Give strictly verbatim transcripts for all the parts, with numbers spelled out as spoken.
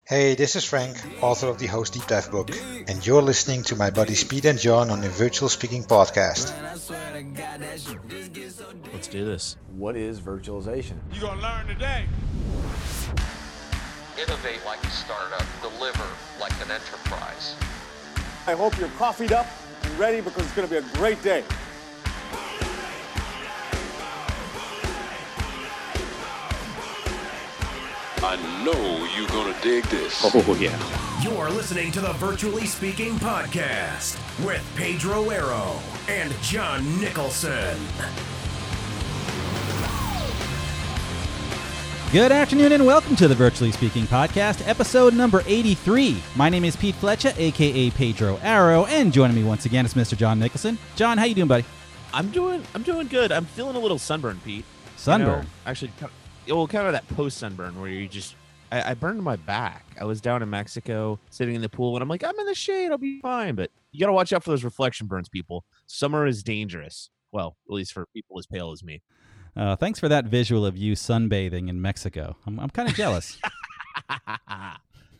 Hey, this is Frank, author of the Host Deep Dive book, and you're listening to my buddies Pete and John on the Virtual Speaking Podcast. Let's do this. What is virtualization? You're going to learn today. Innovate like a startup, deliver like an enterprise. I hope you're coffeeed up and ready because it's going to be a great day. I know you're going to dig this. Oh, yeah. You're listening to the Virtually Speaking Podcast with Pedro Arrow and John Nicholson. Good afternoon and welcome to the Virtually Speaking Podcast, episode number eighty-three. My name is Pete Fletcher, a k a. Pedro Arrow, and joining me once again is Mister John Nicholson. John, how you doing, buddy? I'm doing I'm doing good. I'm feeling a little sunburned, Pete. Sunburn? You know, actually, kind of, well, kind of that post-sunburn where you just... I, I burned my back. I was down in Mexico, sitting in the pool, and I'm like, I'm in the shade. I'll be fine. But you got to watch out for those reflection burns, people. Summer is dangerous. Well, at least for people as pale as me. Uh, thanks for that visual of you sunbathing in Mexico. I'm, I'm kind of jealous. uh,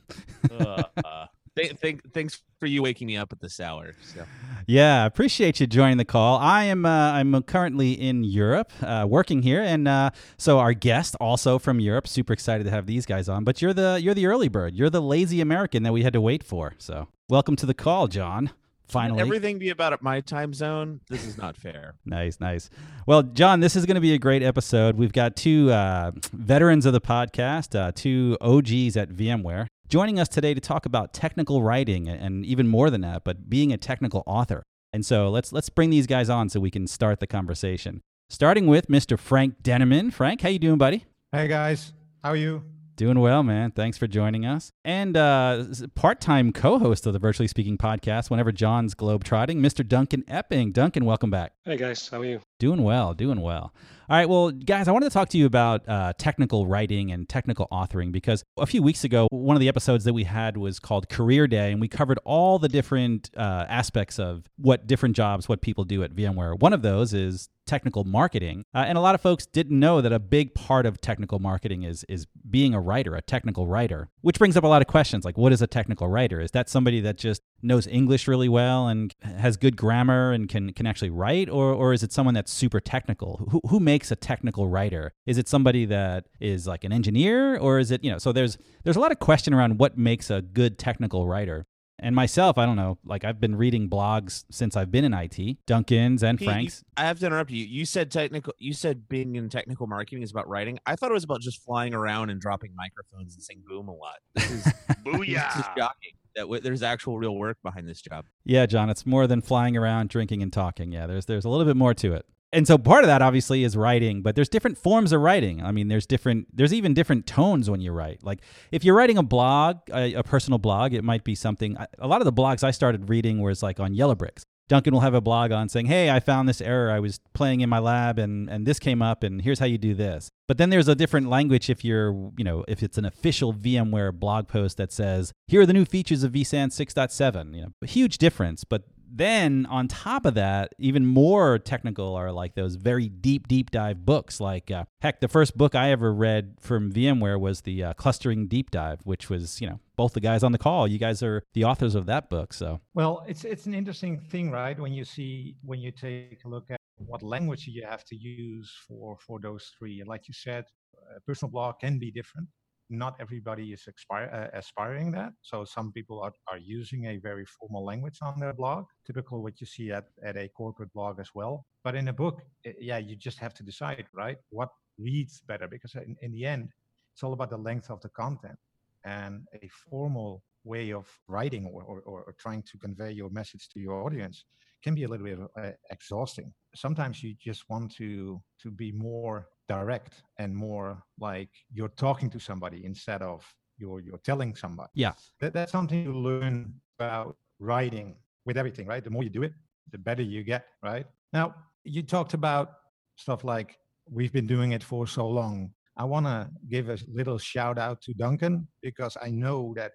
uh, th- th- thanks for you waking me up at this hour. So. Yeah, appreciate you joining the call. I am uh, I'm currently in Europe, uh, working here, and uh, so our guest also from Europe. Super excited to have these guys on. But you're the you're the early bird. You're the lazy American that we had to wait for. So welcome to the call, John. Finally. Everything be about at my time zone. This is not fair. Nice, nice. Well, John, this is going to be a great episode. We've got two uh, veterans of the podcast, uh, two O Gs at VMware, joining us today to talk about technical writing and even more than that, but being a technical author. And so let's let's bring these guys on so we can start the conversation. Starting with Mister Frank Denneman. Frank, how you doing, buddy? Hey, guys. How are you? Doing well, man. Thanks for joining us. And uh, part-time co-host of the Virtually Speaking Podcast whenever John's globetrotting, Mister Duncan Epping. Duncan, welcome back. Hey, guys. How are you? Doing well, doing well. All right, well, guys, I wanted to talk to you about uh, technical writing and technical authoring because a few weeks ago, one of the episodes that we had was called Career Day, and we covered all the different uh, aspects of what different jobs, what people do at VMware. One of those is technical marketing, uh, and a lot of folks didn't know that a big part of technical marketing is is being a writer, a technical writer, which brings up a lot of questions like, what is a technical writer? Is that somebody that just knows English really well and has good grammar and can can actually write, or or is it someone that's super technical? Who who makes a technical writer? Is it somebody that is like an engineer, or is it, you know, so there's there's a lot of question around what makes a good technical writer. And myself, I don't know, like I've been reading blogs since I've been in I T, Duncan's and Pete, Frank's. You, I have to interrupt you. You said technical. You said being in technical marketing is about writing. I thought it was about just flying around and dropping microphones and saying boom a lot. This is, Booyah! This is shocking that w- there's actual real work behind this job. Yeah, John, it's more than flying around, drinking, and talking. Yeah, there's there's a little bit more to it. And so part of that obviously is writing, but there's different forms of writing. I mean, there's different, there's even different tones when you write. Like if you're writing a blog, a, a personal blog, it might be something, a lot of the blogs I started reading was like on Yellow Bricks. Duncan will have a blog on saying, hey, I found this error. I was playing in my lab and, and this came up and here's how you do this. But then there's a different language if you're, you know, if it's an official VMware blog post that says, here are the new features of vSAN six point seven, you know, a huge difference. But then on top of that, even more technical are like those very deep, deep dive books. Like, uh, heck, the first book I ever read from VMware was the uh, Clustering Deep Dive, which was, you know, both the guys on the call. You guys are the authors of that book. So, well, it's it's an interesting thing, right? When you see, when you take a look at what language you have to use for, for those three. And like you said, a personal blog can be different. Not everybody is expire, uh, aspiring that. So some people are, are using a very formal language on their blog, typical what you see at, at a corporate blog as well. But in a book, yeah, you just have to decide, right? What reads better? Because in, in the end, it's all about the length of the content. And a formal way of writing or, or, or trying to convey your message to your audience can be a little bit uh, exhausting. Sometimes you just want to to be more direct and more like you're talking to somebody instead of you're you're telling somebody. Yeah, that, that's something you learn about writing with everything, right? The more you do it, the better you get, right? Now, you talked about stuff like we've been doing it for so long. I want to give a little shout out to Duncan because I know that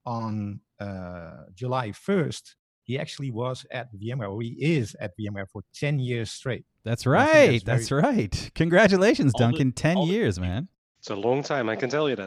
on uh, July first, he actually was at VMware, or he is at VMware for ten years straight. That's right. That's, that's very... right. Congratulations, All Duncan. the, ten the... years, man. It's a long time, I can tell you that.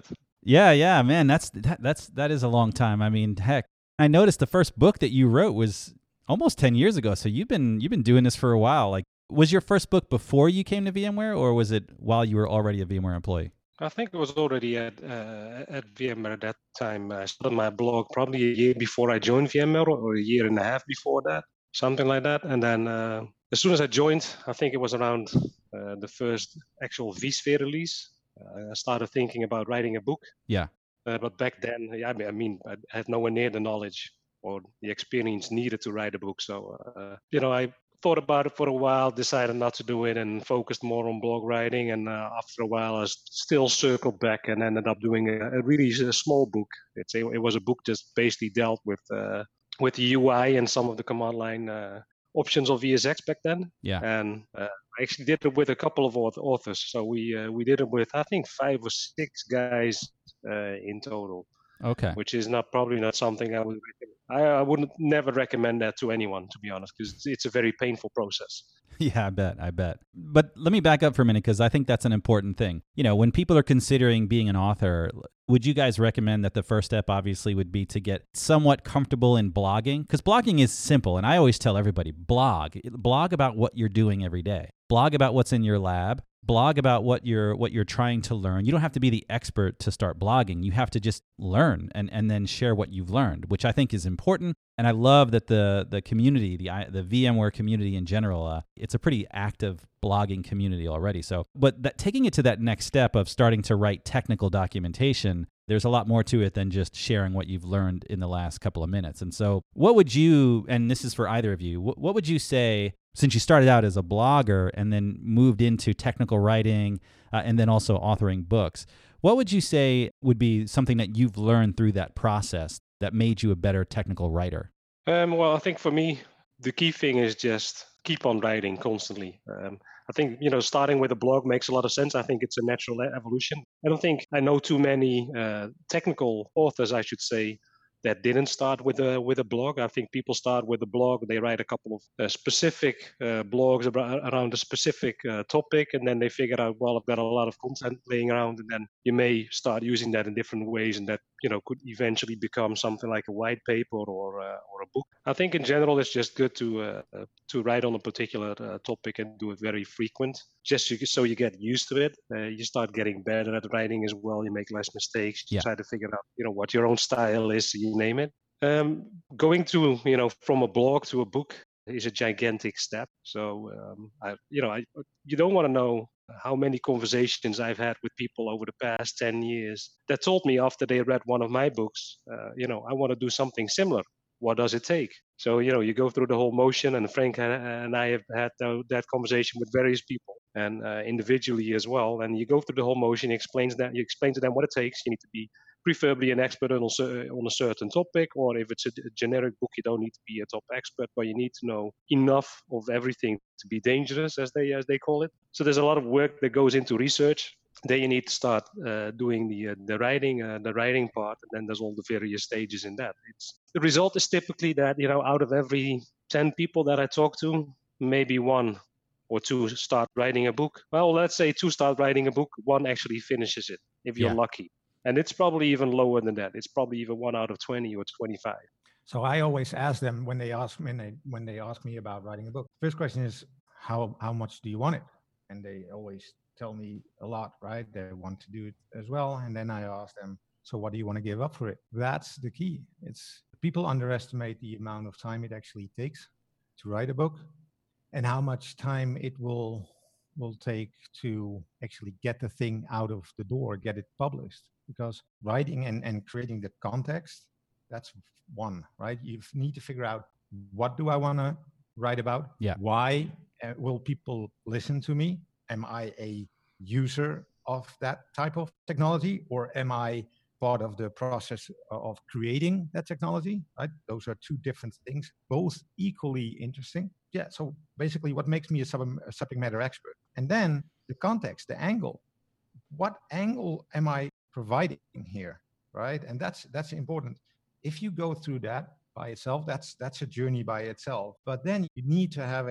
Yeah, yeah, man, that's that, that's that is a long time. I mean, heck, I noticed the first book that you wrote was almost ten years ago. So you've been you've been doing this for a while. Like, was your first book before you came to VMware, or was it while you were already a VMware employee? I think it was already at uh, at VMware at that time. I started my blog probably a year before I joined VMware, or a year and a half before that, something like that. And then uh, as soon as I joined, I think it was around uh, the first actual vSphere release. Uh, I started thinking about writing a book. Yeah. Uh, but back then, yeah, I mean, I mean, I had nowhere near the knowledge or the experience needed to write a book. So, uh, you know, I thought about it for a while, decided not to do it, and focused more on blog writing. And uh, after a while, I still circled back and ended up doing a, a really a small book. It's a, it was a book just basically dealt with uh, with the U I and some of the command line uh, options of V S X back then. Yeah. And uh, I actually did it with a couple of authors. So we uh, we did it with I think five or six guys uh, in total. Okay. Which is not probably not something I would recommend. I, I wouldn't never recommend that to anyone, to be honest, because it's, it's a very painful process. Yeah, I bet. I bet. But let me back up for a minute, because I think that's an important thing. You know, when people are considering being an author, would you guys recommend that the first step obviously would be to get somewhat comfortable in blogging? Because blogging is simple. And I always tell everybody, blog. Blog about what you're doing every day. Blog about what's in your lab. Blog about what you're what you're trying to learn. You don't have to be the expert to start blogging. You have to just learn and, and then share what you've learned, which I think is important. And I love that the the community, the the VMware community in general, uh, it's a pretty active blogging community already. So, but that, taking it to that next step of starting to write technical documentation, there's a lot more to it than just sharing what you've learned in the last couple of minutes. And so what would you, and this is for either of you, what, what would you say, since you started out as a blogger and then moved into technical writing uh, and then also authoring books, what would you say would be something that you've learned through that process that made you a better technical writer? Um, well, I think for me, the key thing is just keep on writing constantly. Um, I think, you know, starting with a blog makes a lot of sense. I think it's a natural evolution. I don't think I know too many uh, technical authors, I should say, that didn't start with a with a blog. I think people start with a blog. They write a couple of uh, specific uh, blogs about, around a specific uh, topic, and then they figure out, well, I've got a lot of content laying around, and then you may start using that in different ways, and that, you know, could eventually become something like a white paper or uh, or a book. I think in general, it's just good to uh, to write on a particular uh, topic and do it very frequent, just so you, so you get used to it. Uh, you start getting better at writing as well. You make less mistakes. You Yeah. try to figure out, you know, what your own style is. You name it. Um, going to, you know, from a blog to a book is a gigantic step. So, um, I, you know, I, you don't want to know how many conversations I've had with people over the past ten years that told me after they read one of my books, uh, you know, I want to do something similar. What does it take? So, you know, you go through the whole motion, and Frank and I have had that conversation with various people and uh, individually as well. And you go through the whole motion, he explains that, you explain to them what it takes. You need to be preferably an expert on a, on a certain topic, or if it's a, a generic book, you don't need to be a top expert, but you need to know enough of everything to be dangerous, as they as they call it. So there's a lot of work that goes into research. Then you need to start uh, doing the uh, the writing uh, the writing part, and then there's all the various stages in that. It's the result is typically that, you know, out of every ten people that I talk to, maybe one or two start writing a book. Well, let's say two start writing a book, one actually finishes it, if you're Yeah. lucky. And it's probably even lower than that. It's probably even one out of twenty or twenty-five. So I always ask them when they ask when they when they ask me about writing a book. First question is how how much do you want it? And they always tell me a lot, right? They want to do it as well. And then I ask them, so what do you want to give up for it? That's the key. It's people underestimate the amount of time it actually takes to write a book, and how much time it will will take to actually get the thing out of the door, get it published. Because writing and, and creating the context, that's one, right? You need to figure out, what do I want to write about? Yeah. Why uh, will people listen to me? Am I a user of that type of technology, or am I part of the process of creating that technology, right? Those are two different things, both equally interesting. Yeah, so basically what makes me a, sub- a subject matter expert? And then the context, the angle. What angle am I providing here, right? And that's that's important. If you go through that by itself, that's that's a journey by itself. But then you need to have a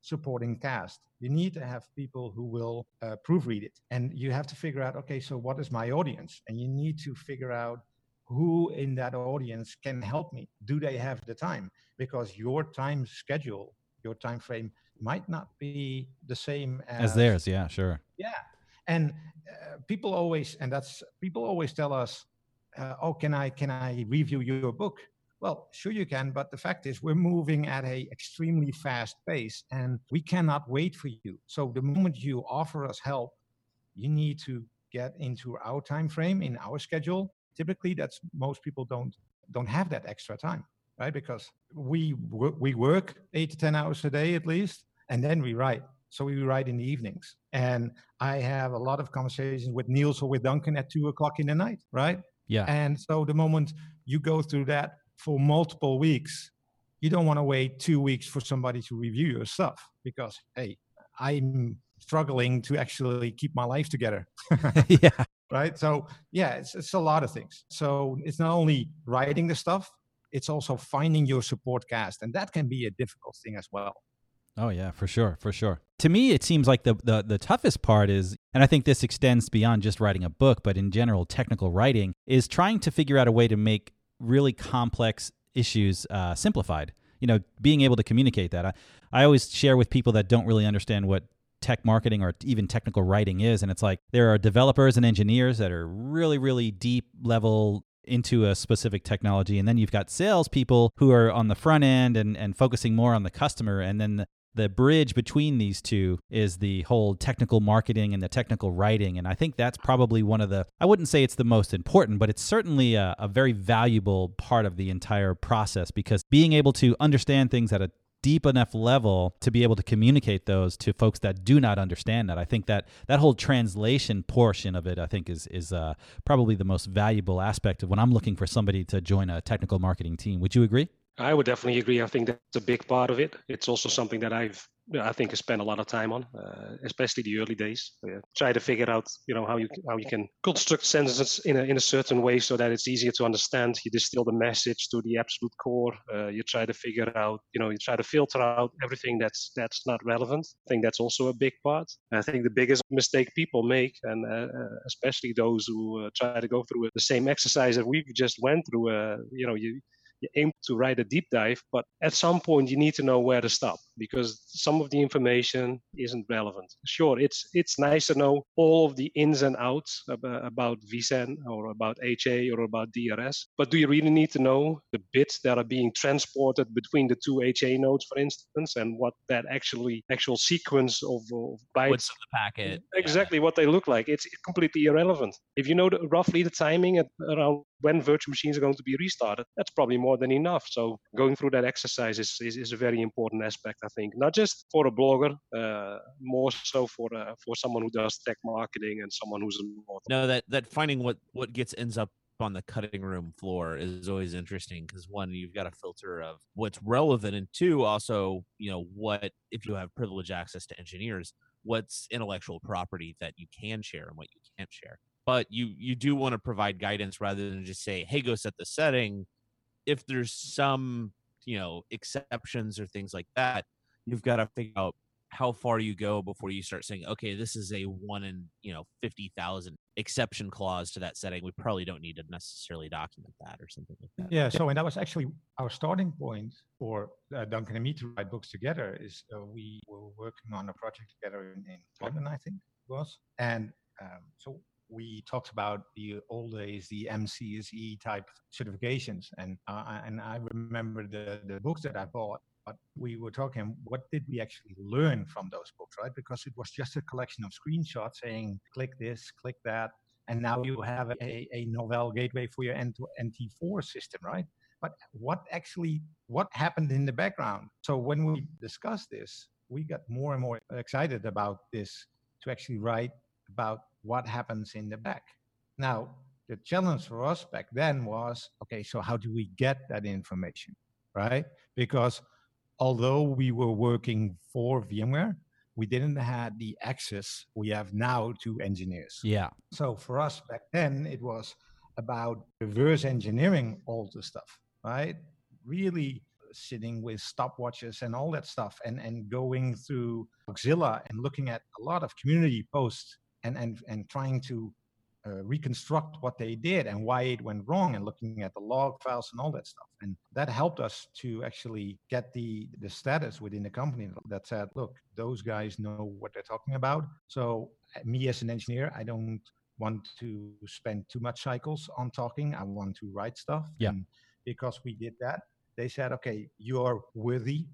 supporting cast. You need to have people who will uh, proofread it. And you have to figure out, okay, so what is my audience? And you need to figure out who in that audience can help me. Do they have the time? Because your time schedule, your time frame might not be the same as, as theirs. Yeah, sure. Yeah. And uh, people always, and that's, people always tell us, uh, oh, can I, can I review your book? Well, sure you can, but the fact is we're moving at a extremely fast pace and we cannot wait for you. So the moment you offer us help, you need to get into our time frame, in our schedule. Typically, that's most people don't don't have that extra time, right? Because we we work eight to ten hours a day at least, and then we write. So we write in the evenings. And I have a lot of conversations with Niels or with Duncan at two o'clock in the night, right? Yeah. And so the moment you go through that for multiple weeks, you don't want to wait two weeks for somebody to review your stuff because, hey, I'm struggling to actually keep my life together. Yeah. Right. So, yeah, it's, it's a lot of things. So it's not only writing the stuff, it's also finding your support cast. And that can be a difficult thing as well. Oh, yeah, for sure. For sure. To me, it seems like the, the, the toughest part is, and I think this extends beyond just writing a book, but in general, technical writing, is trying to figure out a way to make really complex issues uh, simplified. You know, being able to communicate that. I, I always share with people that don't really understand what tech marketing or even technical writing is. And it's like there are developers and engineers that are really, really deep level into a specific technology. And then you've got salespeople who are on the front end and, and focusing more on the customer. And then the, the bridge between these two is the whole technical marketing and the technical writing. And I think that's probably one of the, I wouldn't say it's the most important, but it's certainly a, a very valuable part of the entire process, because being able to understand things at a deep enough level to be able to communicate those to folks that do not understand that. I think that that whole translation portion of it, I think, is is uh, probably the most valuable aspect of when I'm looking for somebody to join a technical marketing team. Would you agree? I would definitely agree. I think that's a big part of it. It's also something that I've, I think, I spent a lot of time on, uh, especially the early days. Uh, try to figure out, you know, how you how you can construct sentences in a in a certain way so that it's easier to understand. You distill the message to the absolute core. Uh, you try to figure out, you know, you try to filter out everything that's that's not relevant. I think that's also a big part. I think the biggest mistake people make, and uh, especially those who uh, try to go through the same exercise that we've just went through, uh, you know, you. You aim to write a deep dive, but at some point you need to know where to stop because some of the information isn't relevant. Sure, it's it's nice to know all of the ins and outs about, about V S E N or about H A or about D R S, but do you really need to know the bits that are being transported between the two H A nodes, for instance, and what that actually actual sequence of, of bytes, what's in the packet, exactly yeah. what they look like? It's completely irrelevant. If you know the, roughly the timing at around when virtual machines are going to be restarted, that's probably more than enough. So going through that exercise is, is, is a very important aspect, I think, not just for a blogger, uh, more so for uh, for someone who does tech marketing and someone who's an author. No, that that finding what what gets ends up on the cutting room floor is always interesting because one, you've got a filter of what's relevant, and two, also, you know, what if you have privileged access to engineers, what's intellectual property that you can share and what you can't share. But you you do want to provide guidance rather than just say, hey, go set the setting. If there's some, you know, exceptions or things like that, you've got to figure out how far you go before you start saying, okay, this is a one in, you know, fifty thousand exception clause to that setting. We probably don't need to necessarily document that or something like that. Yeah. So, and that was actually our starting point for uh, Duncan and me to write books together is uh, we were working on a project together in, in London, I think it was. And um, so we talked about the old days, the M C S E type certifications. And uh, and I remember the, the books that I bought, but we were talking, what did we actually learn from those books, right? Because it was just a collection of screenshots saying, click this, click that. And now you have a, a Novell gateway for your N T four system, right? But what actually, what happened in the background? So when we discussed this, we got more and more excited about this to actually write about what happens in the back. Now, the challenge for us back then was, okay, so how do we get that information, right? Because although we were working for VMware, we didn't have the access we have now to engineers. Yeah. So for us back then, it was about reverse engineering all the stuff, right? Really sitting with stopwatches and all that stuff, and, and going through Auxilla and looking at a lot of community posts and, and, and trying to uh, reconstruct what they did and why it went wrong, and looking at the log files and all that stuff. And that helped us to actually get the, the status within the company that said, look, those guys know what they're talking about. So me as an engineer, I don't want to spend too much cycles on talking. I want to write stuff. Yeah. And because we did that, they said, okay, you're worthy,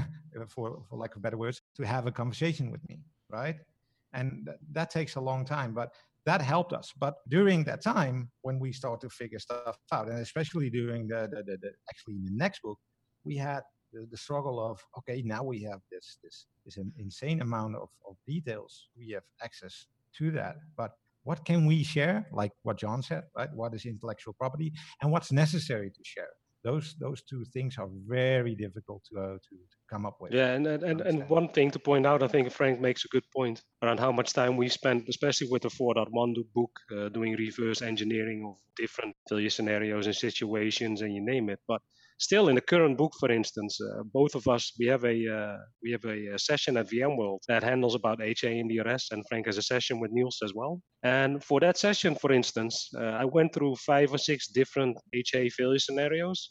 for, for lack of better words, to have a conversation with me, right? And th- that takes a long time, but that helped us. But during that time, when we started to figure stuff out, and especially during the, the, the, the actually in the next book, we had the, the struggle of, okay, now we have this this, this insane amount of, of details. We have access to that, but what can we share? Like what John said, right? What is intellectual property and what's necessary to share? Those those two things are very difficult to uh, to, to come up with. Yeah, and, and, and, and one thing to point out, I think Frank makes a good point around how much time we spent, especially with the four point one book, uh, doing reverse engineering of different failure scenarios and situations, and you name it. But still, in the current book, for instance, uh, both of us, we have a uh, we have a, a session at VMworld that handles about H A and D R S, and Frank has a session with Niels as well. And for that session, for instance, uh, I went through five or six different H A failure scenarios.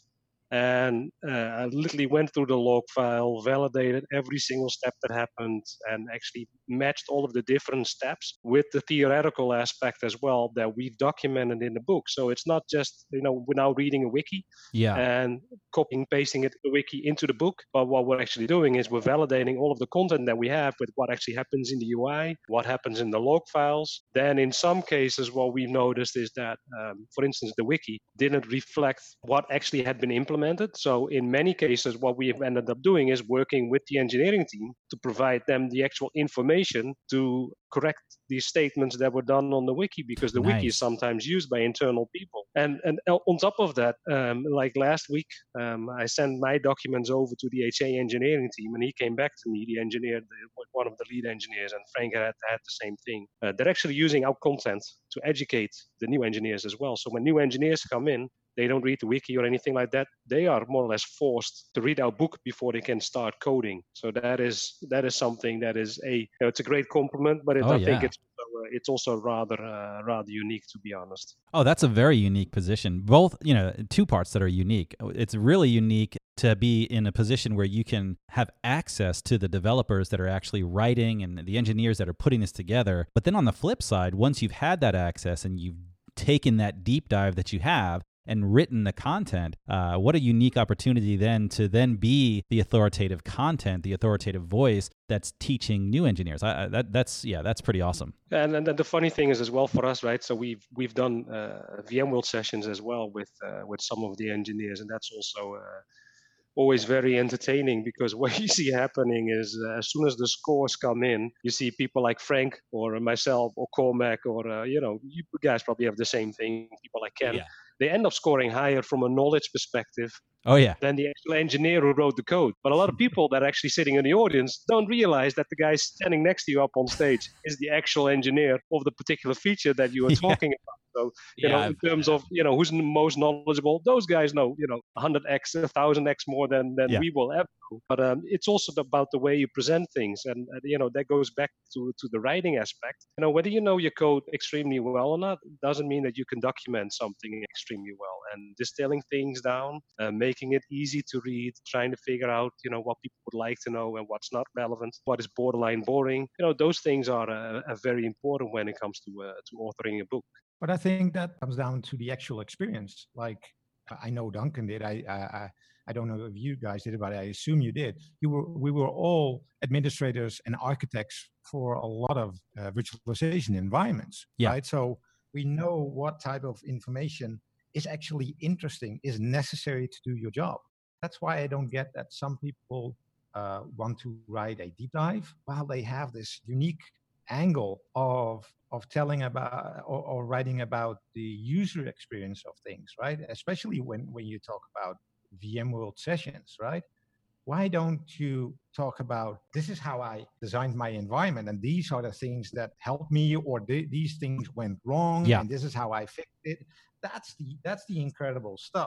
And uh, I literally went through the log file, validated every single step that happened, and actually matched all of the different steps with the theoretical aspect as well that we've documented in the book. So it's not just, you know, we're now reading a wiki Yeah. and copying, pasting it, the wiki into the book. But what we're actually doing is we're validating all of the content that we have with what actually happens in the U I, what happens in the log files. Then in some cases, what we've noticed is that, um, for instance, the wiki didn't reflect what actually had been implemented. So in many cases, what we have ended up doing is working with the engineering team to provide them the actual information to correct these statements that were done on the wiki, because the Nice. wiki is sometimes used by internal people. And and on top of that, um, like last week, um, I sent my documents over to the H A engineering team, and he came back to me, the engineer, the, one of the lead engineers, and Frank had, had the same thing. Uh, they're actually using our content to educate the new engineers as well. So when new engineers come in, they don't read the wiki or anything like that. They are more or less forced to read our book before they can start coding. So that is that is something that is a, you know, it's a great compliment, but it, Oh, I yeah. think it's also, uh, it's also rather uh, rather unique, to be honest. Oh, that's a very unique position. Both, you know, two parts that are unique. It's really unique to be in a position where you can have access to the developers that are actually writing and the engineers that are putting this together. But then on the flip side, once you've had that access and you've taken that deep dive that you have and written the content, uh, what a unique opportunity then to then be the authoritative content, the authoritative voice that's teaching new engineers. I, I, that, that's, yeah, that's pretty awesome. And, and the funny thing is as well for us, right? So we've we've done uh, VMworld sessions as well with uh, with some of the engineers, and that's also uh, always very entertaining, because what you see happening is uh, as soon as the scores come in, you see people like Frank or myself or Cormac or, uh, you know, you guys probably have the same thing, people like Ken. Yeah. They end up scoring higher from a knowledge perspective Oh, yeah. than the actual engineer who wrote the code. But a lot of people that are actually sitting in the audience don't realize that the guy standing next to you up on stage is the actual engineer of the particular feature that you are Yeah. talking about. So, you Yeah, know, in I've- terms of, you know, who's the most knowledgeable, those guys know, you know, one hundred x, one thousand x more than, than Yeah. we will ever know. But um, it's also about the way you present things. And, uh, you know, that goes back to, to the writing aspect. You know, whether you know your code extremely well or not, doesn't mean that you can document something extremely well. And distilling things down, uh, making it easy to read, trying to figure out, you know, what people would like to know and what's not relevant, what is borderline boring. You know, those things are, uh, are very important when it comes to uh, to authoring a book. But I think that comes down to the actual experience. Like I know Duncan did. I I I don't know if you guys did it, but I assume you did. You were we were all administrators and architects for a lot of uh, virtualization environments, Yeah. right? So we know what type of information is actually interesting, is necessary to do your job. That's why I don't get that some people uh, want to write a deep dive while they have this unique angle of of telling about or, or writing about the user experience of things, right? Especially when when you talk about VMworld sessions, right? Why don't you talk about, this is how I designed my environment and these are the things that helped me, or th- these things went wrong, Yeah. and this is how I fixed it. That's the that's the incredible stuff.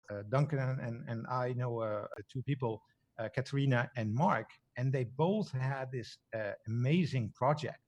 uh, Duncan and, and I know uh, two people, uh, Katrina and Mark, and they both had this uh, amazing project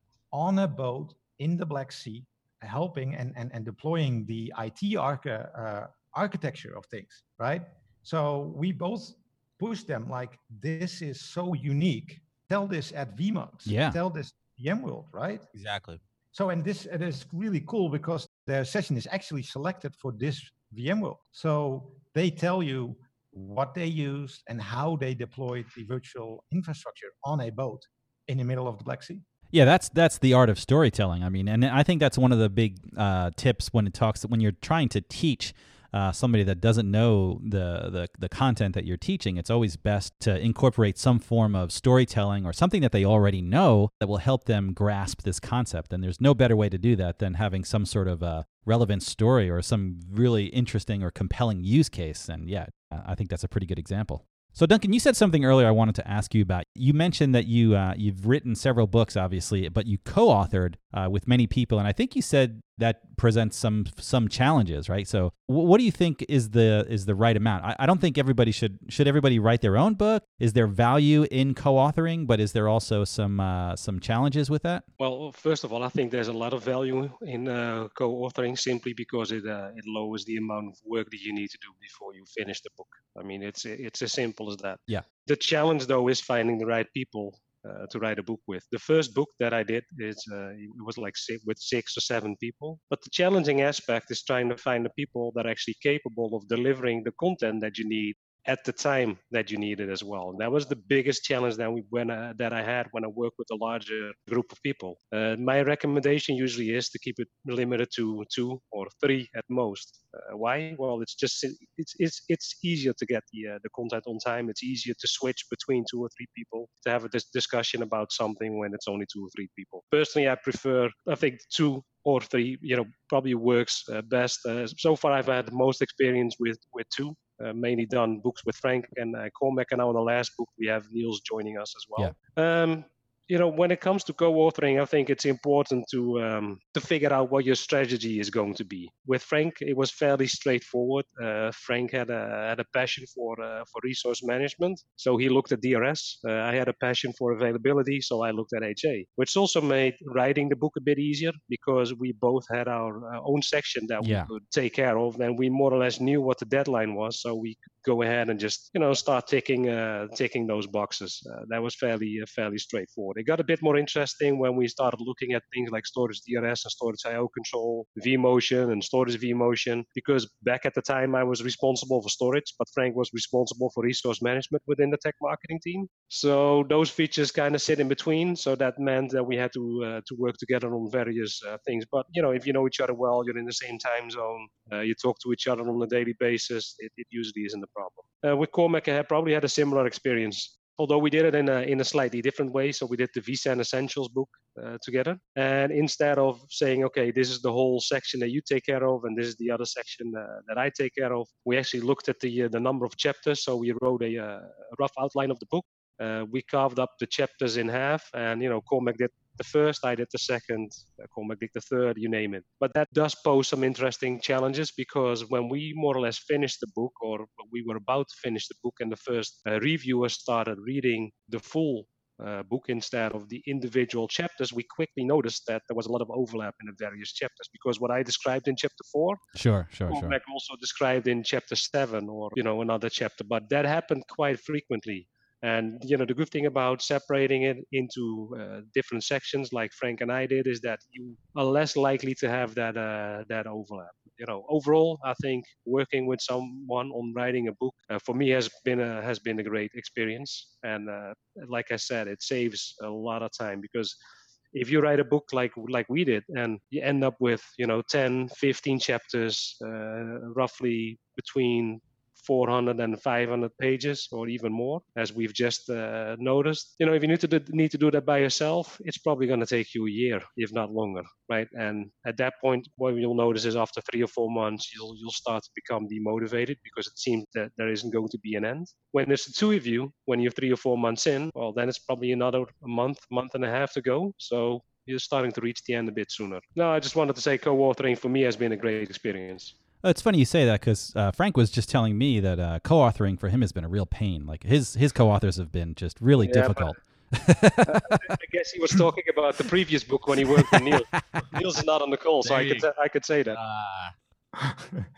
on a boat in the Black Sea, helping and, and, and deploying the I T arca, uh, architecture of things, right? So we both pushed them like, this is so unique. Tell this at VMworks. Yeah. Tell this VMworld, right? Exactly. So, and this it is really cool because their session is actually selected for this VMworld. So they tell you what they used and how they deployed the virtual infrastructure on a boat in the middle of the Black Sea. Yeah, that's that's the art of storytelling. I mean, and I think that's one of the big uh, tips when it talks when you're trying to teach uh, somebody that doesn't know the, the the content that you're teaching. It's always best to incorporate some form of storytelling or something that they already know that will help them grasp this concept. And there's no better way to do that than having some sort of a relevant story or some really interesting or compelling use case. And yeah, I think that's a pretty good example. So Duncan, you said something earlier I wanted to ask you about. You mentioned that you, uh, you've written several books, obviously, but you co-authored uh, with many people, and I think you said that presents some some challenges, right? So w- what do you think is the is the right amount? I, I don't think everybody should, should everybody write their own book? Is there value in co-authoring, but is there also some uh, some challenges with that? Well, first of all, I think there's a lot of value in uh, co-authoring simply because it uh, it lowers the amount of work that you need to do before you finish the book. I mean, it's it's as simple as that. Yeah. The challenge, though, is finding the right people uh, to write a book with. The first book that I did is uh, it was like six, with six or seven people. But the challenging aspect is trying to find the people that are actually capable of delivering the content that you need at the time that you need it as well. And that was the biggest challenge that we when uh, that I had when I worked with a larger group of people. Uh, my recommendation usually is to keep it limited to two or three at most. Uh, why? Well, it's just it's it's it's easier to get the uh, the content on time. It's easier to switch between two or three people to have a dis- discussion about something when it's only two or three people. Personally, I prefer I think two or three. You know, probably works uh, best. Uh, so far, I've had the most experience with with two. Uh, mainly done books with Frank and uh, Cormac, and now in the last book we have Niels joining us as well. Yeah. Um, you know, when it comes to co-authoring, I think it's important to um, to figure out what your strategy is going to be. With Frank, it was fairly straightforward. Uh, Frank had a had a passion for uh, for resource management, so he looked at D R S. Uh, I had a passion for availability, so I looked at H A, which also made writing the book a bit easier because we both had our uh, own section that Yeah. we could take care of, and we more or less knew what the deadline was, so we could go ahead and just you know start ticking uh, ticking those boxes. Uh, that was fairly uh, fairly straightforward. It got a bit more interesting when we started looking at things like storage D R S and storage I O control, vMotion and storage vMotion, because back at the time I was responsible for storage, but Frank was responsible for resource management within the tech marketing team. So those features kind of sit in between. So that meant that we had to uh, to work together on various uh, things. But you know, if you know each other well, you're in the same time zone, uh, you talk to each other on a daily basis, it, it usually isn't a problem. Uh, with Cormac, I had probably had a similar experience. Although we did it in a in a slightly different way, so we did the vSAN Essentials book uh, together. And instead of saying, okay, this is the whole section that you take care of, and this is the other section uh, that I take care of, we actually looked at the uh, the number of chapters. So we wrote a, uh, a rough outline of the book. Uh, we carved up the chapters in half, and you know, Cormac did the first, I did the second, uh, Cormac did the third, you name it. But that does pose some interesting challenges because when we more or less finished the book, or we were about to finish the book, and the first uh, reviewers started reading the full uh, book instead of the individual chapters, we quickly noticed that there was a lot of overlap in the various chapters because what I described in chapter four, Sure, sure, sure. Cormac also described in chapter seven, or you know another chapter. But that happened quite frequently. And you know the good thing about separating it into uh, different sections, like Frank and I did, is that you are less likely to have that uh, that overlap. You know, overall, I think working with someone on writing a book uh, for me has been a has been a great experience. And uh, like I said, it saves a lot of time because if you write a book like like we did, and you end up with you know ten, fifteen chapters, uh, roughly between four hundred and five hundred pages or even more, as we've just uh, noticed. You know, if you need to do, need to do that by yourself, it's probably going to take you a year, if not longer, right? And at that point, what you'll notice is after three or four months, you'll you'll start to become demotivated because it seems that there isn't going to be an end. When there's the two of you, when you're three or four months in, well, then it's probably another month, month and a half to go. So you're starting to reach the end a bit sooner. No, I just wanted to say co-authoring for me has been a great experience. Oh, it's funny you say that because uh, Frank was just telling me that uh, co-authoring for him has been a real pain. Like his his co-authors have been just really Yeah, difficult. uh, I guess he was talking about the previous book when he worked with Neil. Neil's not on the call, so There I you could I could say that. Uh,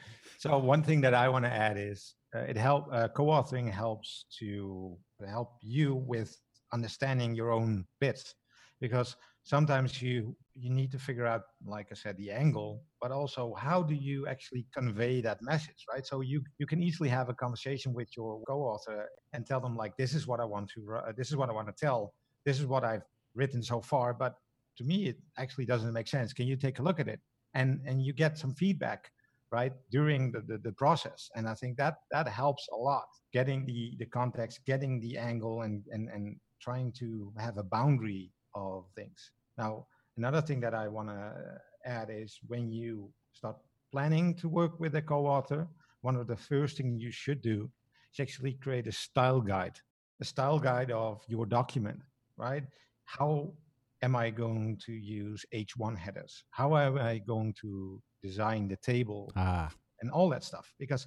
So one thing that I want to add is uh, it help uh, co-authoring helps to help you with understanding your own bits, because sometimes you you need to figure out, like I said, the angle, but also how do you actually convey that message, right? So you you can easily have a conversation with your co-author and tell them like, this is what I want to uh, this is what I want to tell, this is what I've written so far, but to me it actually doesn't make sense. Can you take a look at it? And and you get some feedback, right, during the, the, the process. And I think that that helps a lot, getting the, the context, getting the angle, and, and, and trying to have a boundary of things. Now, another thing that I want to add is when you start planning to work with a co-author, one of the first things you should do is actually create a style guide, a style guide of your document, right? How am I going to use H one headers? How am I going to design the table Ah, and all that stuff? Because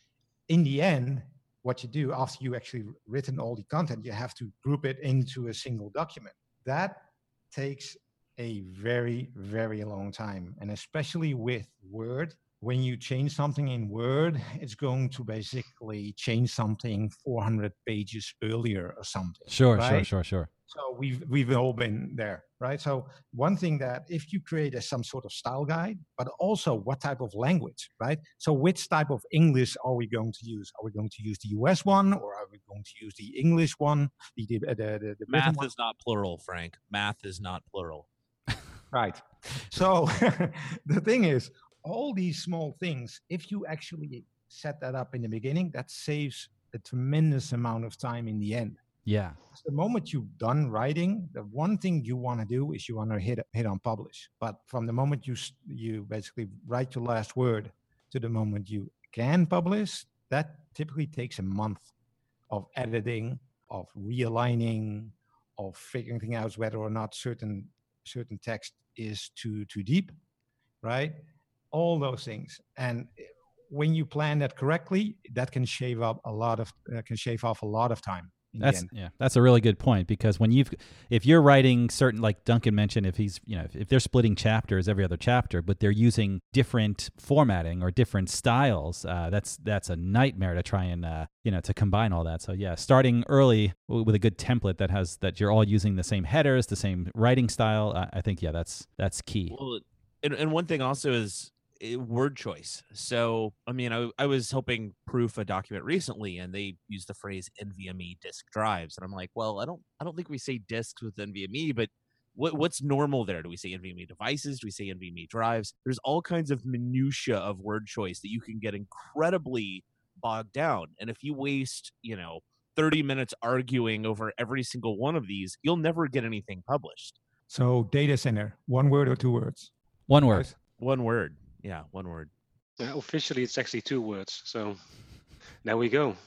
in the end, what you do after you actually written all the content, you have to group it into a single document. That takes a very, very long time. And especially with Word, when you change something in Word, it's going to basically change something four hundred pages earlier or something. sure, right? sure, sure, sure. So we've we've all been there, right? So one thing that if you create a, some sort of style guide, but also what type of language, right? So which type of English are we going to use? Are we going to use the U S one, or are we going to use the English one? The the the, the, the math one? is not plural, Frank. Math is not plural. Right. So the thing is, all these small things, if you actually set that up in the beginning, that saves a tremendous amount of time in the end. Yeah. The moment you've done writing, the one thing you want to do is you want to hit hit on publish. But from the moment you you basically write your last word to the moment you can publish, that typically takes a month of editing, of realigning, of figuring out whether or not certain certain text is too too deep, right? All those things. And when you plan that correctly, that can shave up a lot of uh, can shave off a lot of time. That's yeah, that's a really good point, because when you've if you're writing certain, like Duncan mentioned, if he's you know if, if they're splitting chapters every other chapter, but they're using different formatting or different styles, uh, that's that's a nightmare to try and uh, you know to combine all that. So yeah, starting early with a good template that has that you're all using the same headers, the same writing style. Uh, I think yeah, that's that's key. Well, and, and one thing also is word choice. So, I mean, I, I was helping proof a document recently, and they used the phrase NVMe disk drives, and I'm like, well, I don't, I don't think we say disks with NVMe, but what, what's normal there? Do we say NVMe devices? Do we say NVMe drives? There's all kinds of minutia of word choice that you can get incredibly bogged down, and if you waste, you know, thirty minutes arguing over every single one of these, you'll never get anything published. So, data center, one word or two words? One word. One word. Yeah, one word. Yeah, officially, it's actually two words. So there we go.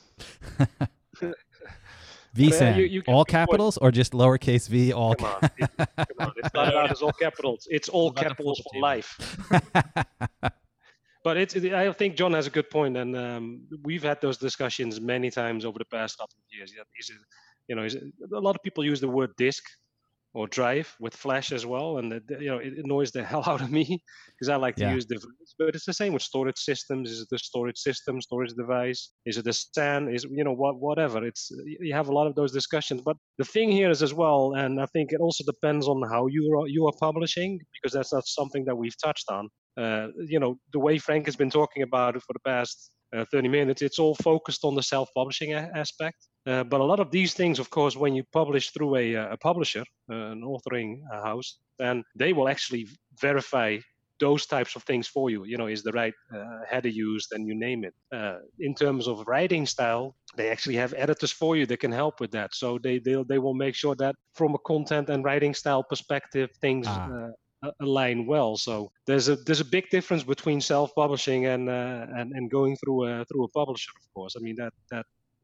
V SAN, you- you get all the point. capitals or just lowercase v, all Come on, it, come on. It's not out as all capitals. It's all About to capitals flip for it, life. But it's. It, I think John has a good point, and um, we've had those discussions many times over the past couple of years. Yeah, is it, you know, is it, a lot of people use the word disk or drive with flash as well, and it, you know, it annoys the hell out of me because I like to Yeah. use device. But it's the same with storage systems. Is it the storage system, storage device? Is it the SAN? Is you know what? Whatever. It's you have a lot of those discussions. But the thing here is as well, and I think it also depends on how you are you are publishing, because that's not something that we've touched on. Uh, you know, the way Frank has been talking about it for the past uh, thirty minutes, it's all focused on the self-publishing a- aspect. Uh, but a lot of these things, of course, when you publish through a, a publisher, uh, an authoring uh, house, then they will actually verify those types of things for you. You know, is the right uh, header used, and you name it. Uh, in terms of writing style, they actually have editors for you that can help with that. So they they they will make sure that from a content and writing style perspective, things Ah. uh, a- align well. So there's a there's a big difference between self-publishing and uh, and and going through a through a publisher. Of course, I mean that that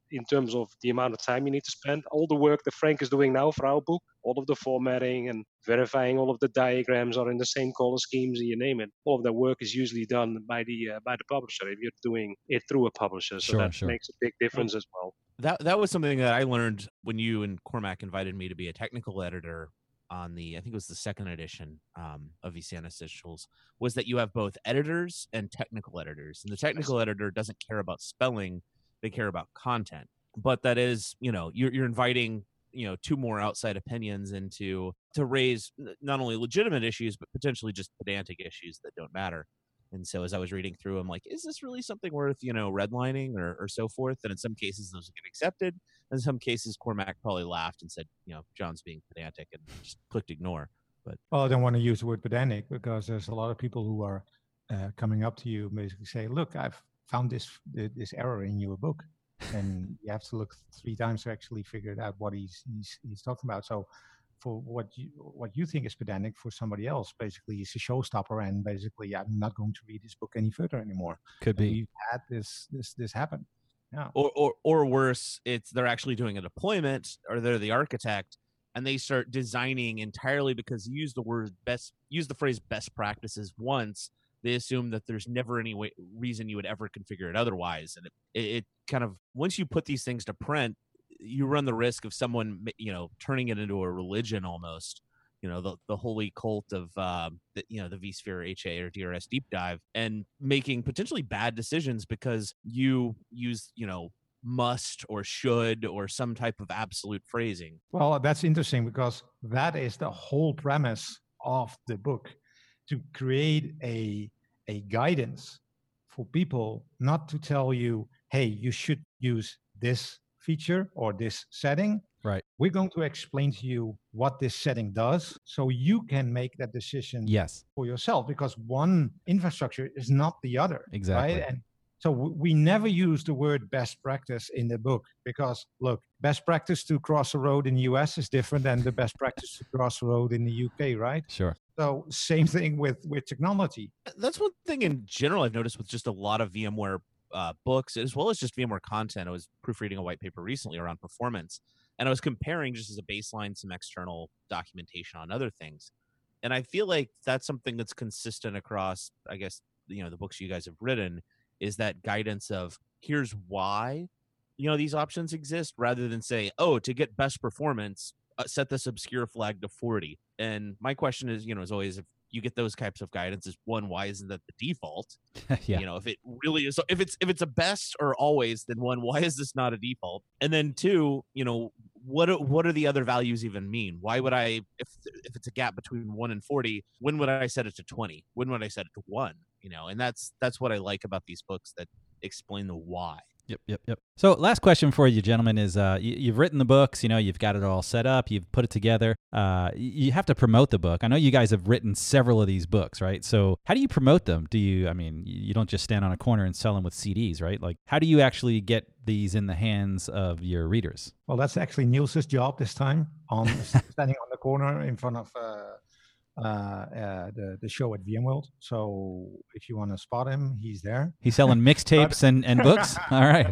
in terms of the amount of time you need to spend. All the work that Frank is doing now for our book, all of the formatting and verifying all of the diagrams are in the same color schemes, and you name it. All of that work is usually done by the uh, by the publisher if you're doing it through a publisher. So Sure, that sure. makes a big difference as well. That that was something that I learned when you and Cormac invited me to be a technical editor on the, I think it was the second edition um, of Viciana Essentials, was that you have both editors and technical editors. And the technical editor doesn't care about spelling, they care about content. But that is, you know, you're, you're inviting, you know, two more outside opinions into to raise not only legitimate issues, but potentially just pedantic issues that don't matter. And so as I was reading through, I'm like, is this really something worth, you know, redlining or, or so forth? And in some cases, those get accepted. In some cases, Cormac probably laughed and said, you know, John's being pedantic, and just clicked ignore. But Well, I don't want to use the word pedantic because there's a lot of people who are uh, coming up to you and basically say, look, I've found this this error in your book. And you have to look three times to actually figure out what he's he's, he's talking about. So for what you what you think is pedantic, for somebody else, basically it's a showstopper, and basically I'm not going to read this book any further anymore. Could And be. we've had this this this happen. Yeah. or, or or worse, it's they're actually doing a deployment, or they're the architect, and they start designing entirely because you use the word best, use the phrase best practices once. They assume that there's never any way, reason you would ever configure it otherwise, and it, it, it kind of, once you put these things to print, you run the risk of someone, you know, turning it into a religion almost. You know, the, the holy cult of, um, the, you know, the vSphere H A or D R S deep dive, and making potentially bad decisions because you use, you know, must or should or some type of absolute phrasing. Well, that's interesting because that is the whole premise of the book, to create a a guidance for people, not to tell you, hey, you should use this feature or this setting. Right. We're going to explain to you what this setting does so you can make that decision Yes. for yourself, because one infrastructure is not the other. Exactly. Right? And so w- we never use the word best practice in the book because, look, best practice to cross a road in the U S is different than the best practice to cross a road in the U K, right? Sure. So same thing with, with technology. That's one thing in general I've noticed with just a lot of VMware uh, books, as well as just VMware content. I was proofreading a white paper recently around performance, and I was comparing, just as a baseline, some external documentation on other things. And I feel like that's something that's consistent across, I guess, you know, the books you guys have written, is that guidance of here's why, you know, these options exist, rather than say, oh, to get best performance, uh, set this obscure flag to forty. And my question is, you know, is always, if you get those types of guidance, is one, why isn't that the default? Yeah. You know, if it really is, if it's if it's a best or always, then one, why is this not a default? And then two, you know, what are- what are the other values even mean? Why would I, if if it's a gap between one and forty, when would I set it to twenty? When would I set it to one? You know, and that's that's what I like about these books that explain the why. Yep, yep, yep. So last question for you, gentlemen, is uh, you, you've written the books, you know, you've got it all set up, you've put it together. Uh, you have to promote the book. I know you guys have written several of these books, right? So how do you promote them? Do you, I mean, you don't just stand on a corner and sell them with C Ds, right? Like, how do you actually get these in the hands of your readers? Well, that's actually Niels's job this time, on standing on the corner in front of uh, uh, uh, the, the show at VMworld. So if you want to spot him, he's there. He's selling mixtapes and, and books? All right.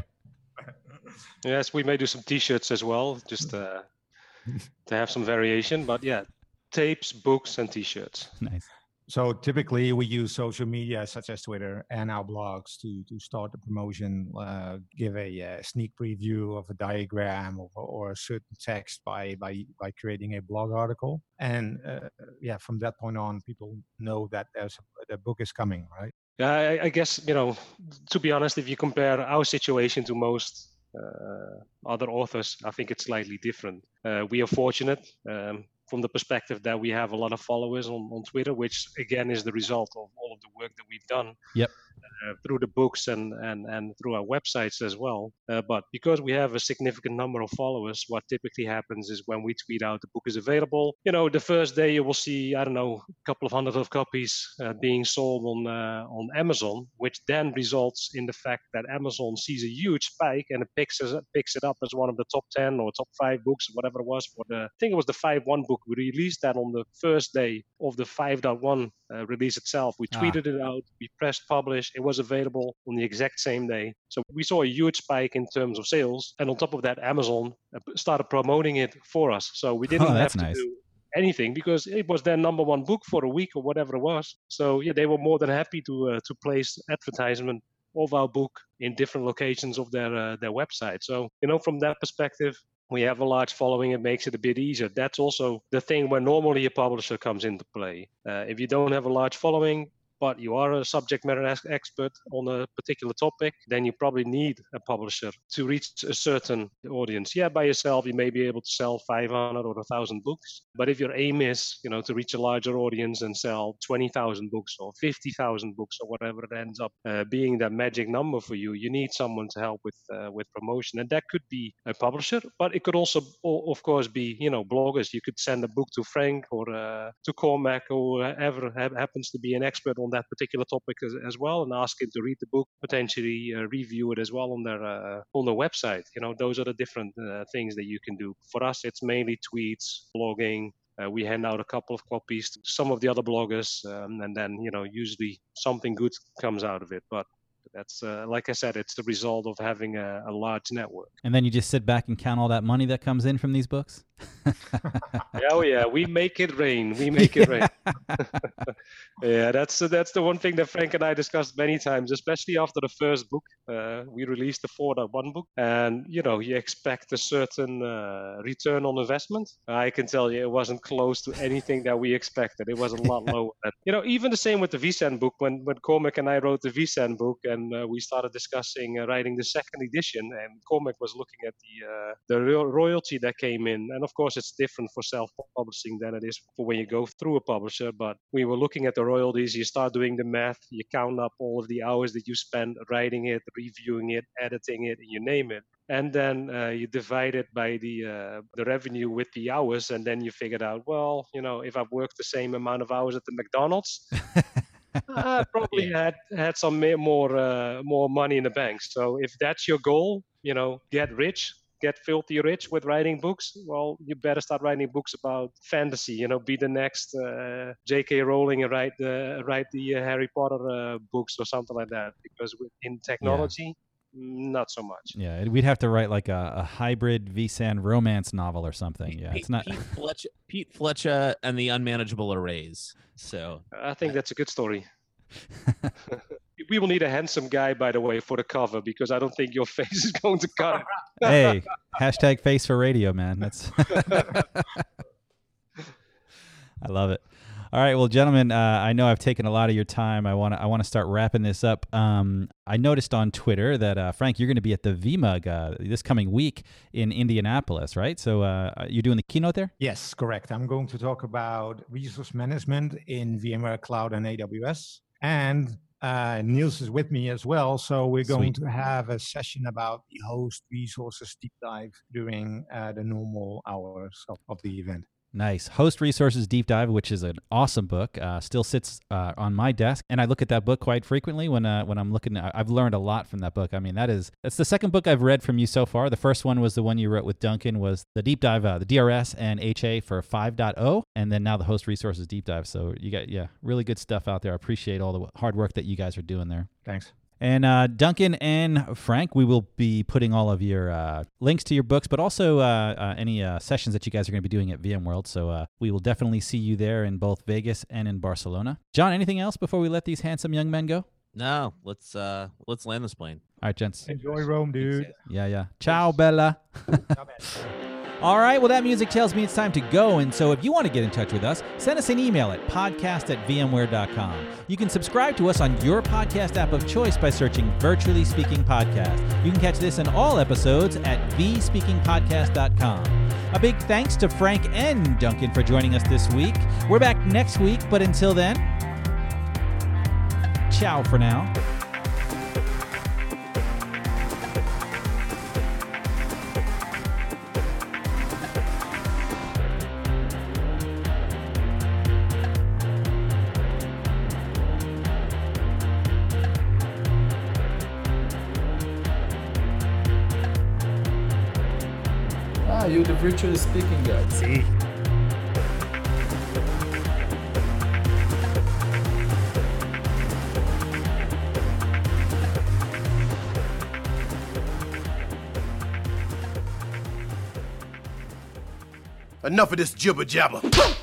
Yes, we may do some T-shirts as well, just uh, to have some variation. But yeah, tapes, books, and T-shirts. Nice. So typically we use social media such as Twitter and our blogs to to start the promotion, uh, give a, uh sneak preview of a diagram or, or a certain text by by by creating a blog article. And uh, yeah, from that point on, people know that there's the book is coming, right? Yeah, I, I guess, you know, to be honest, if you compare our situation to most uh, other authors, I think it's slightly different. Uh, we are fortunate um, from the perspective that we have a lot of followers on, on Twitter, which again is the result of all of the work that we've done. Yep. Uh, through the books and, and, and through our websites as well. Uh, but because we have a significant number of followers, what typically happens is when we tweet out the book is available, you know, the first day you will see, I don't know, a couple of hundred of copies uh, being sold on uh, on Amazon, which then results in the fact that Amazon sees a huge spike and it picks it, picks it up as one of the top ten or top five books, whatever it was. For the, I think it was the five point one book. We released that on the first day of the five point one uh, release itself. We tweeted ah. it out, we pressed publish. It was was available on the exact same day. So we saw a huge spike in terms of sales. And on top of that, Amazon started promoting it for us. So we didn't Oh, have that's to nice. do anything because it was their number one book for a week or whatever it was. So yeah, they were more than happy to uh, to place advertisement of our book in different locations of their uh, their website. So, you know, from that perspective, we have a large following. It makes it a bit easier. That's also the thing where normally a publisher comes into play. Uh, if you don't have a large following, but you are a subject matter expert on a particular topic, then you probably need a publisher to reach a certain audience. Yeah, by yourself, you may be able to sell five hundred or one thousand books. But if your aim is, you know, to reach a larger audience and sell twenty thousand books or fifty thousand books or whatever it ends up uh, being that magic number for you, you need someone to help with uh, with promotion. And that could be a publisher, but it could also, of course, be, you know, bloggers. You could send a book to Frank or uh, to Cormac or whoever ha- happens to be an expert on that particular topic as, as well, and ask him to read the book, potentially uh, review it as well on their uh, on their website. You know, those are the different uh, things that you can do. For us, it's mainly tweets, blogging. Uh, we hand out a couple of copies to some of the other bloggers, um, and then, you know, usually something good comes out of it. But that's, uh, like I said, it's the result of having a, a large network. And then you just sit back and count all that money that comes in from these books? Oh yeah, we make it rain. We make it rain. Yeah, that's uh, that's the one thing that Frank and I discussed many times, especially after the first book. Uh, we released the four point one book, and you know, you expect a certain uh, return on investment. I can tell you, it wasn't close to anything that we expected. It was a lot lower. You know, even the same with the V S A N book. When when Cormac and I wrote the V S A N book, and uh, we started discussing uh, writing the second edition, and Cormac was looking at the uh, the ro- royalty that came in, and of course, it's different for self-publishing than it is for when you go through a publisher. But we were looking at the royalties. You start doing the math. You count up all of the hours that you spend writing it, reviewing it, editing it, and you name it. And then uh, you divide it by the uh, the revenue with the hours, and then you figured out, well, you know, if I've worked the same amount of hours at the McDonald's, I probably yeah. had had some more uh, more money in the bank. So if that's your goal, you know, get rich. Get filthy rich with writing books, well, you better start writing books about fantasy. You know, be the next uh, J K Rowling and write the write the uh, Harry Potter uh, books or something like that. Because in technology, yeah. not so much. Yeah, we'd have to write like a, a hybrid V S A N romance novel or something. Yeah, Pete, it's not Pete Fletcher, Pete Fletcher and the Unmanageable Arrays. So I think that's a good story. We will need a handsome guy, by the way, for the cover, because I don't think your face is going to cut it. Hey, hashtag face for radio, man. That's I love it. All right, well, gentlemen, uh, I know I've taken a lot of your time. I want to I want to start wrapping this up. Um, I noticed on Twitter that uh, Frank, you're going to be at the V M U G uh, this coming week in Indianapolis, right? So uh, you're doing the keynote there? Yes, correct. I'm going to talk about resource management in VMware Cloud and A W S. And uh, Niels is with me as well. So we're going Sweet. to have a session about the host resources deep dive during uh, the normal hours of, of the event. Nice. Host Resources Deep Dive, which is an awesome book, uh, still sits uh, on my desk, and I look at that book quite frequently when uh, when I'm looking. I've learned a lot from that book. I mean, that is that's the second book I've read from you so far. The first one was the one you wrote with Duncan, was the Deep Dive, uh, the D R S and H A for five point oh, and then now the Host Resources Deep Dive. So you got yeah, really good stuff out there. I appreciate all the hard work that you guys are doing there. Thanks. And uh, Duncan and Frank, we will be putting all of your uh, links to your books, but also uh, uh, any uh, sessions that you guys are going to be doing at VMworld. So uh, we will definitely see you there in both Vegas and in Barcelona. John, anything else before we let these handsome young men go? No, let's uh, let's land this plane. All right, gents. Enjoy Rome, dude. Yeah, yeah. Ciao, Bella. All right, well, that music tells me it's time to go, and so if you want to get in touch with us, send us an email at podcast at vmware dot com. You can subscribe to us on your podcast app of choice by searching Virtually Speaking Podcast. You can catch this and all episodes at v speaking podcast dot com. A big thanks to Frank and Duncan for joining us this week. We're back next week, but until then, ciao for now. Ah, you're the virtually speaking guy. See. Enough of this jibber jabber.